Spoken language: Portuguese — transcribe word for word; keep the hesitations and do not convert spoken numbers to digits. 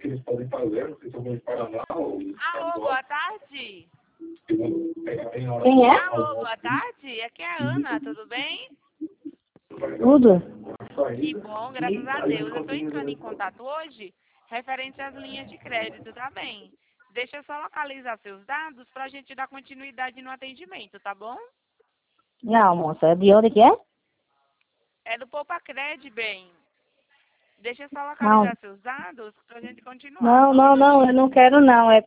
que eles podem fazer, não sei se eu vou para lá ou... Alô, boa tarde. Quem é? Alô, boa tarde. Aqui é a Ana, tudo bem? Tudo. Que bom, graças a Deus. Eu estou entrando em contato hoje referente às linhas de crédito, tá bem? Deixa eu só localizar seus dados para a gente dar continuidade no atendimento, tá bom? Não, moça, de onde que é? É do Poupa Cred, bem. Deixa eu só Não. localizar seus dados para a gente continuar. Não, Só um não, não, eu minutinho. não quero não, é